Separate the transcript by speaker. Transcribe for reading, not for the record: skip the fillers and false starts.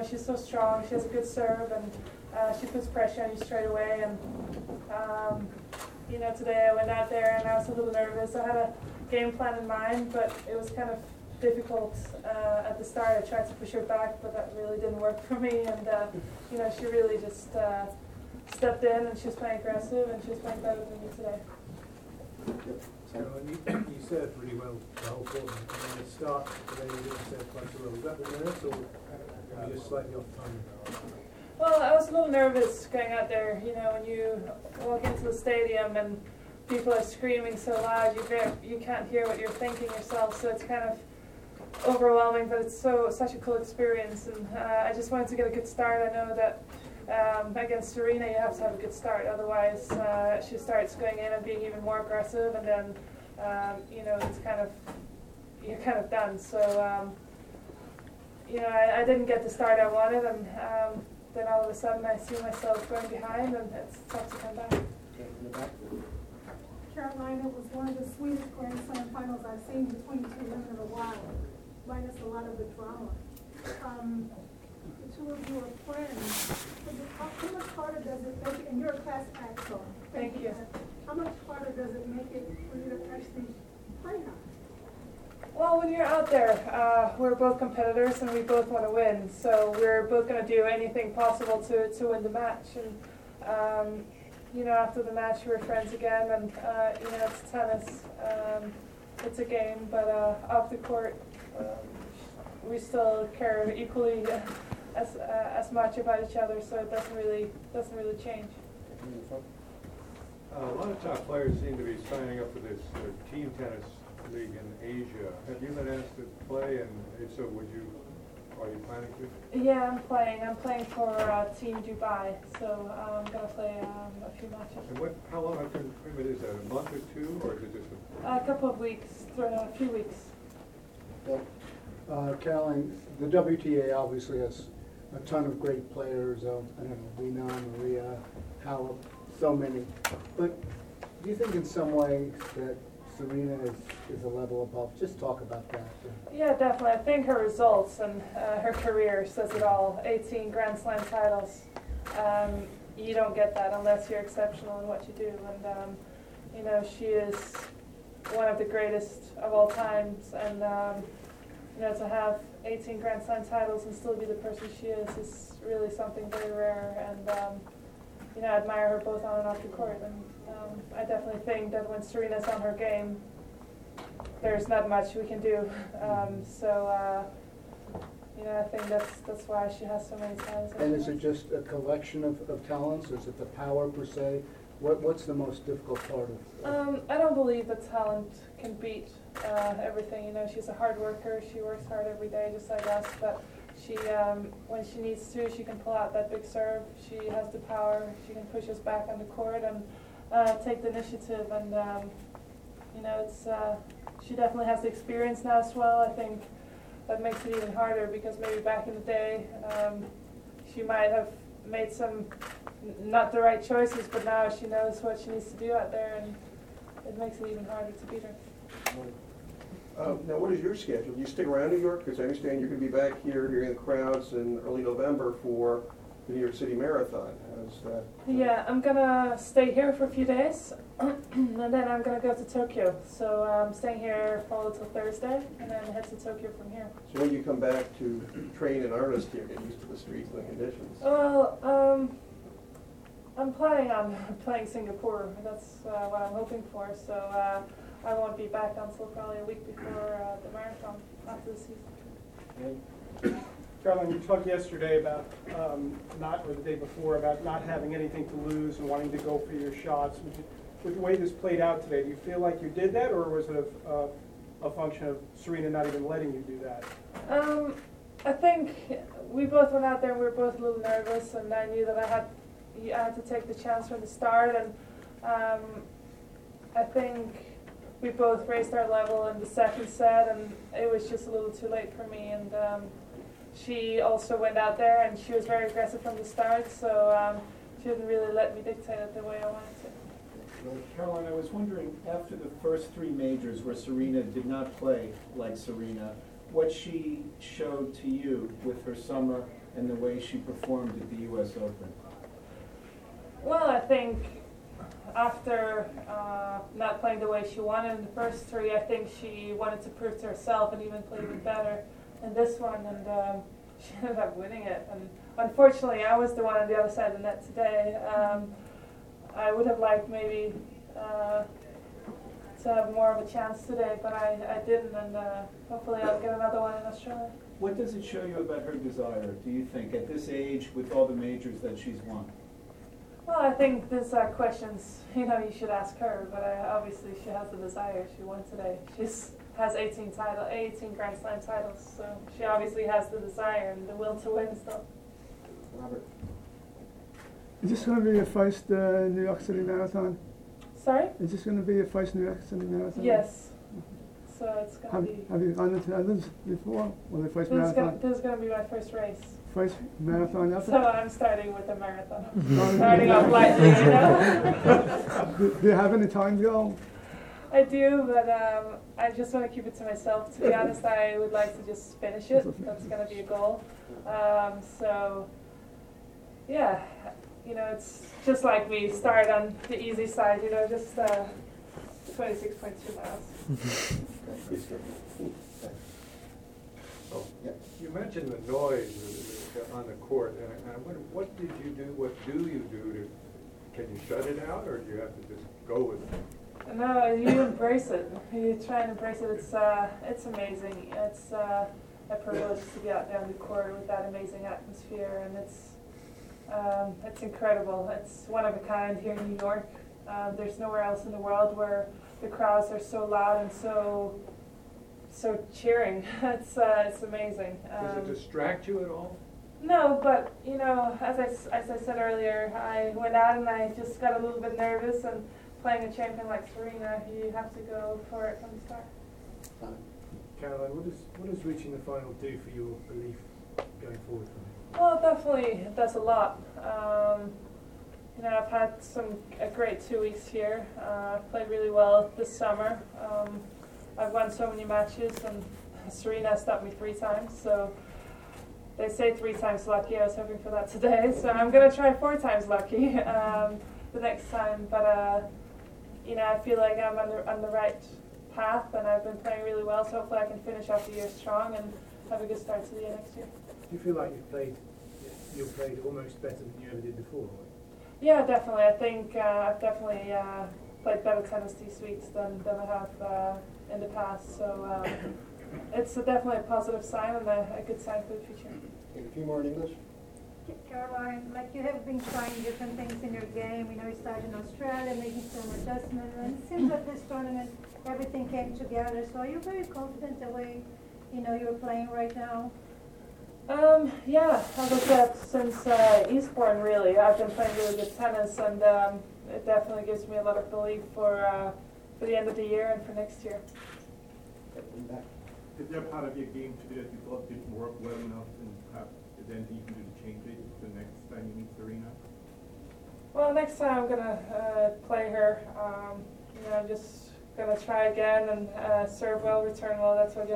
Speaker 1: she's so strong. She has a good serve, and she puts pressure on you straight away. And today I went out there and I was a little nervous. I had a game plan in mind, but it was kind of difficult at the start. I tried to push her back, but that really didn't work for me. And she really just stepped in, and she was playing aggressive, and she was playing better than me today.
Speaker 2: You served really well the whole tournament, and then at the start today you didn't serve quite so well. Was that the nerves, or were you just slightly off timing?
Speaker 1: Well, I was a little nervous going out there. When you walk into the stadium and people are screaming so loud, you can't hear what you're thinking yourself. So it's kind of overwhelming, but it's such a cool experience. And I just wanted to get a good start. I know that against Serena, you have to have a good start. Otherwise, she starts going in and being even more aggressive, and then it's you're kind of done. So I didn't get the start I wanted, and then all of a sudden I see myself going behind, and it's tough to come back.
Speaker 3: Carolina was one of the sweetest Grand Slam finals I've seen between two women in a while, minus a lot of the drama. The two of you are friends. How much harder does it make it, and you're a class act, so
Speaker 1: Thank you.
Speaker 3: How much harder does it make it for you to actually play her?
Speaker 1: Well, when you're out there, we're both competitors and we both want to win. So we're both going to do anything possible to win the match. And after the match, we're friends again. And it's tennis. It's a game, but off the court, we still care equally as much about each other. So it doesn't really change.
Speaker 4: A lot of top players seem to be signing up for this team tennis league in Asia. Have you been asked to play, and if so, are you planning to?
Speaker 1: Yeah, I'm playing. I'm playing for Team Dubai, so I'm going to play a few matches.
Speaker 4: And how long a tournament is that? A month or two, or is it just
Speaker 1: a couple of weeks, a few weeks.
Speaker 5: Caroline, the WTA obviously has a ton of great players. Rina, Maria, Halep, so many. But do you think in some way that Serena is a level above? Just talk about that.
Speaker 1: Yeah, definitely. I think her results and her career says it all. 18 Grand Slam titles. You don't get that unless you're exceptional in what you do. And, she is one of the greatest of all times. And, to have 18 Grand Slam titles and still be the person she is really something very rare. And, I admire her both on and off the court. And I definitely think that when Serena's on her game, there's not much we can do. I think that's why she has so many talents.
Speaker 5: And is it just a collection of talents? Is it the power per se? What's the most difficult part of
Speaker 1: I don't believe that talent can beat everything. She's a hard worker. She works hard every day, just like us. But she, when she needs to, she can pull out that big serve. She has the power. She can push us back on the court and take the initiative. And she definitely has the experience now as well. I think that makes it even harder because maybe back in the day she might have made some not the right choices, but now she knows what she needs to do out there, and it makes it even harder to beat her.
Speaker 6: Now, what is your schedule? Do you stick around New York? Because I understand you're going to be back here hearing the crowds in early November for the New York City Marathon. How's that?
Speaker 1: Yeah, I'm going to stay here for a few days, and then I'm going to go to Tokyo. So I'm staying here probably till Thursday, and then head to Tokyo from here.
Speaker 6: So when you come back to train in earnest here, get used to the streets and the conditions?
Speaker 1: Well, I'm planning on playing Singapore. That's what I'm hoping for. So I won't be back until probably a week before the marathon after the season.
Speaker 2: Caroline, you talked yesterday about, or the day before, about not having anything to lose and wanting to go for your shots. With the way this played out today, do you feel like you did that, or was it a function of Serena not even letting you do that?
Speaker 1: I think we both went out there and we were both a little nervous, and I knew that I had to take the chance from the start, and I think we both raised our level in the second set, and it was just a little too late for me. And she also went out there and she was very aggressive from the start, so she didn't really let me dictate it the way I wanted to.
Speaker 7: Caroline, I was wondering, after the first three majors where Serena did not play like Serena, what she showed to you with her summer and the way she performed at the US Open?
Speaker 1: Well, I think after not playing the way she wanted in the first three, I think she wanted to prove to herself and even play even better in this one, and she ended up winning it. And unfortunately, I was the one on the other side of the net today. I would have liked maybe to have more of a chance today, but I didn't, and hopefully I'll get another one in Australia.
Speaker 7: What does it show you about her desire, do you think, at this age, with all the majors that she's won?
Speaker 1: Well, I think these are questions, you should ask her, but obviously she has the desire. She won today. She has 18 Grand Slam titles, so she obviously has the desire and the will to win still.
Speaker 6: Robert?
Speaker 8: Is this going to be your first New York City Marathon?
Speaker 1: Sorry?
Speaker 8: Is this going to be your first New York City Marathon?
Speaker 1: Yes. So it's going to be...
Speaker 8: Have you gone into others before? Or the first
Speaker 1: This
Speaker 8: marathon?
Speaker 1: is going to be my first race.
Speaker 8: First marathon ever?
Speaker 1: So I'm starting with a marathon. Starting off lightly,
Speaker 8: Do you have any time goal?
Speaker 1: I do, but I just want to keep it to myself. To be honest, I would like to just finish it. That's going to be a goal. So, yeah, it's just like we start on the easy side, just 26.2 miles.
Speaker 6: Oh, yeah.
Speaker 4: You mentioned the noise on the court, and I wonder, what did you do, what do you do to, can you shut it out, or do you have to just go with it?
Speaker 1: No, you embrace it. You try and embrace it. It's amazing. It's a privilege to be out there on the court with that amazing atmosphere, and it's incredible. It's one of a kind here in New York. There's nowhere else in the world where the crowds are so loud and so cheering. It's amazing.
Speaker 4: Does it distract you at all?
Speaker 1: No, but as I said earlier, I went out and I just got a little bit nervous, and playing a champion like Serena, you have to go for it from the start.
Speaker 9: Caroline, what does reaching the final do for your belief going forward from it?
Speaker 1: Well, definitely it does a lot. I've had a great 2 weeks here. I've played really well this summer. I've won so many matches, and Serena stopped me 3 times, so they say 3 times lucky. I was hoping for that today, so I'm going to try 4 times lucky the next time. But I feel like I'm on the right path, and I've been playing really well, so hopefully I can finish off the year strong and have a good start to the year next year.
Speaker 9: Do you feel like you've played almost better than you ever did before?
Speaker 1: Yeah, definitely. I think I've definitely played better tennis these weeks than I have in the past, so it's definitely a positive sign and a good sign for the future.
Speaker 6: Take a few more in English.
Speaker 10: Caroline, like you have been trying different things in your game, you started in Australia, making some adjustments, and it seems like this tournament, everything came together, so are you very confident the way, you're playing right now?
Speaker 1: Yeah, as I said, since Eastbourne really, I've been playing really good tennis, and it definitely gives me a lot of belief for the end of the year and for next year.
Speaker 11: Is there a part of your game today that you thought didn't work well enough, and perhaps is there anything you can do to change it the next time you meet Serena?
Speaker 1: Well, next time I'm gonna play her. I'm just gonna try again and serve well, return well. That's what you